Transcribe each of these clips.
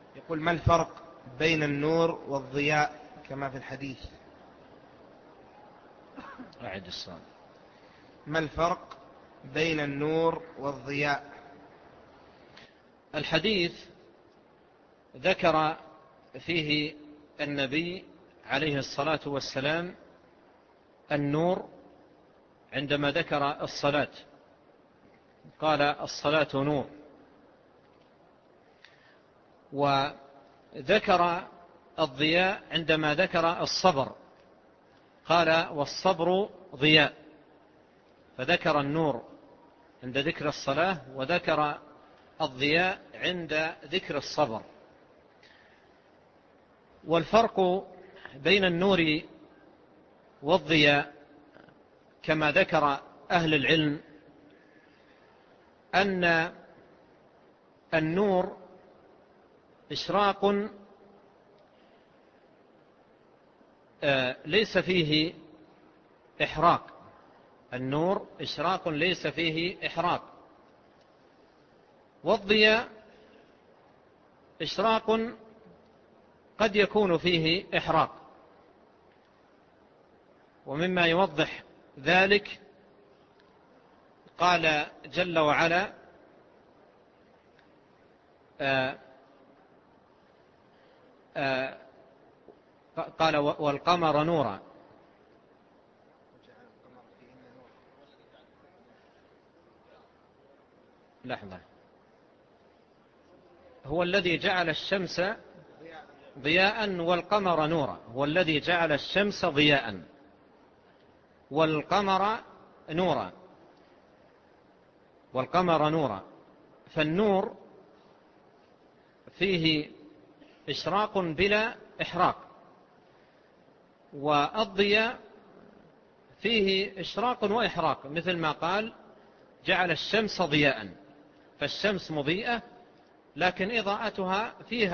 يقول: ما الفرق بين النور والضياء كما في الحديث؟ أعد السؤال. ما الفرق بين النور والضياء؟ الحديث ذكر فيه النبي عليه الصلاة والسلام النور عندما ذكر الصلاة، قال: الصلاة نور. وذكر الضياء عندما ذكر الصبر، قال: والصبر ضياء. فذكر النور عند ذكر الصلاة، وذكر الضياء عند ذكر الصبر. والفرق بين النور والضياء كما ذكر أهل العلم أن النور إشراق ليس فيه إحراق. النور إشراق ليس فيه إحراق. والضياء إشراق قد يكون فيه إحراق. ومما يوضح ذلك قال جل وعلا: قال: والقمر نورا. لحظة. هو الذي جعل الشمس ضياء والقمر نورا. هو الذي جعل الشمس ضياء والقمر نورا. والقمر نورا. فالنور فيه إشراق بلا إحراق، والضياء فيه إشراق وإحراق، مثل ما قال: جعل الشمس ضياء. فالشمس مضيئة لكن إضاءتها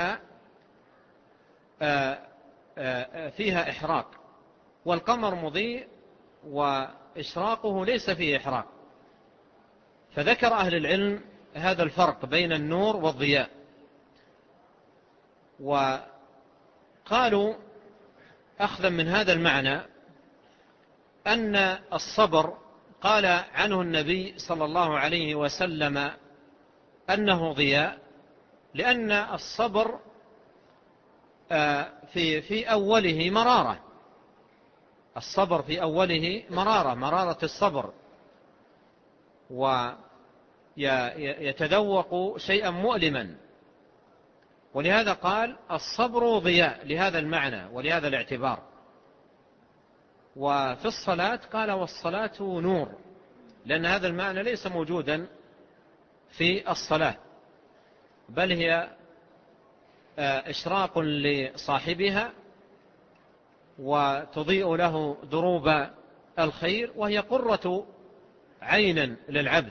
فيها إحراق، والقمر مضيء وإشراقه ليس فيه إحراق. فذكر أهل العلم هذا الفرق بين النور والضياء، وقالوا أخذا من هذا المعنى أن الصبر قال عنه النبي صلى الله عليه وسلم أنه ضياء، لأن الصبر في أوله مرارة. الصبر في أوله مرارة الصبر، ويتذوق شيئا مؤلما، ولهذا قال: الصبر ضياء، لهذا المعنى ولهذا الاعتبار. وفي الصلاة قال: والصلاة نور، لأن هذا المعنى ليس موجودا في الصلاة، بل هي إشراق لصاحبها وتضيء له دروب الخير، وهي قرة عين للعبد.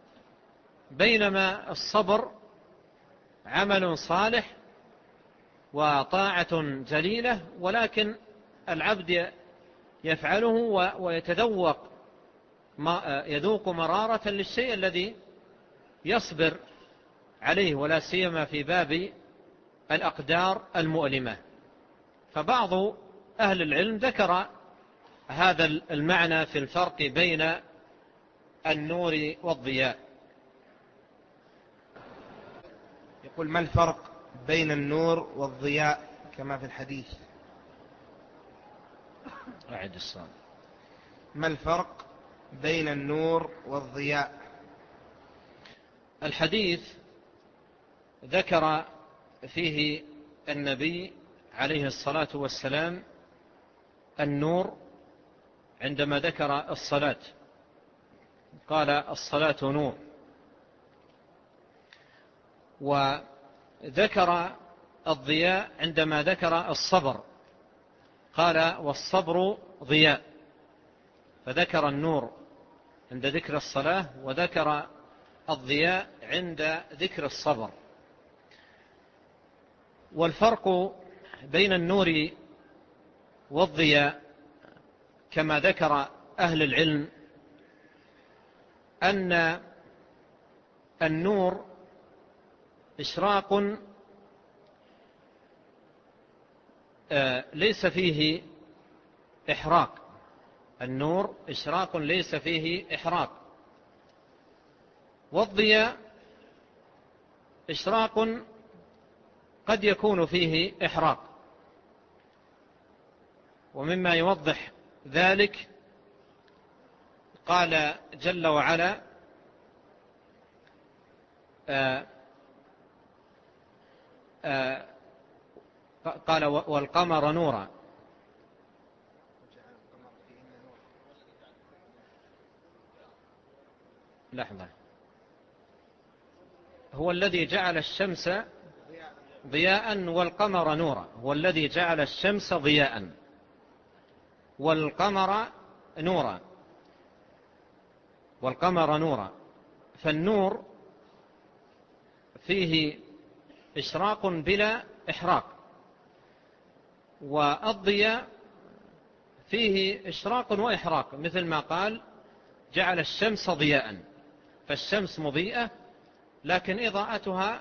بينما الصبر عمل صالح وطاعة جليلة، ولكن العبد يفعله ويتذوق يذوق مرارة للشيء الذي يصبر عليه، ولا سيما في باب الأقدار المؤلمة. فبعض أهل العلم ذكر هذا المعنى في الفرق بين النور والضياء. يقول: ما الفرق بين النور والضياء كما في الحديث؟ أعد السؤال. ما الفرق بين النور والضياء؟ الحديث ذكر فيه النبي عليه الصلاة والسلام النور عندما ذكر الصلاة، قال: الصلاة نور. وذكر الضياء عندما ذكر الصبر، قال: والصبر ضياء. فذكر النور عند ذكر الصلاة، وذكر الضياء عند ذكر الصبر. والفرق بين النور والضياء كما ذكر أهل العلم أن النور إشراق ليس فيه إحراق، النور إشراق ليس فيه إحراق، والضياء إشراق قد يكون فيه إحراق. ومما يوضح ذلك قال جل وعلا: قال والقمر نورا. لحظة، هو الذي جعل الشمس ضياء والقمر نورا، هو الذي جعل الشمس ضياء والقمر نورا، والقمر نورا. فالنور فيه إشراق بلا إحراق، والضياء فيه إشراق وإحراق، مثل ما قال جعل الشمس ضياء، فالشمس مضيئة لكن إضاءتها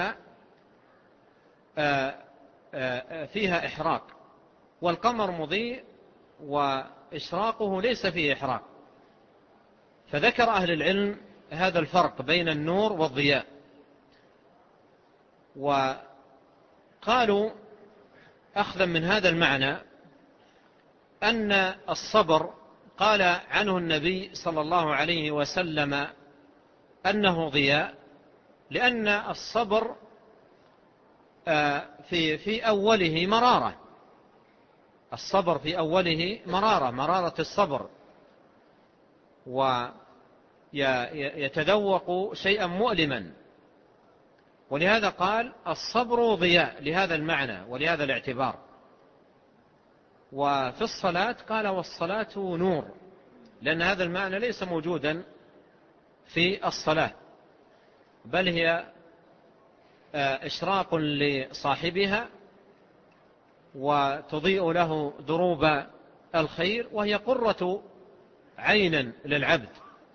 فيها إحراق، والقمر مضيء وإشراقه ليس فيه إحراق. فذكر أهل العلم هذا الفرق بين النور والضياء، وقالوا أخذا من هذا المعنى أن الصبر قال عنه النبي صلى الله عليه وسلم أنه ضياء، لأن الصبر في أوله مرارة، الصبر في أوله مرارة الصبر، ويتذوق شيئا مؤلما، ولهذا قال الصبر ضياء لهذا المعنى ولهذا الاعتبار. وفي الصلاة قال والصلاة نور، لأن هذا المعنى ليس موجودا في الصلاة، بل هي إشراق لصاحبها وتضيء له دروب الخير، وهي قرة عين للعبد،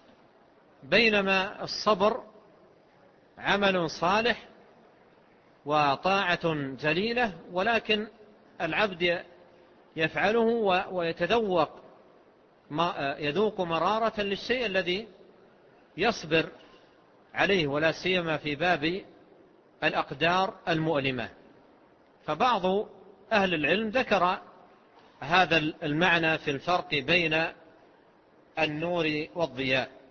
بينما الصبر عمل صالح وطاعة جليلة، ولكن العبد يفعله يذوق مرارة للشيء الذي يصبر عليه، ولا سيما في باب الأقدار المؤلمة. فبعض أهل العلم ذكر هذا المعنى في الفرق بين النور والضياء.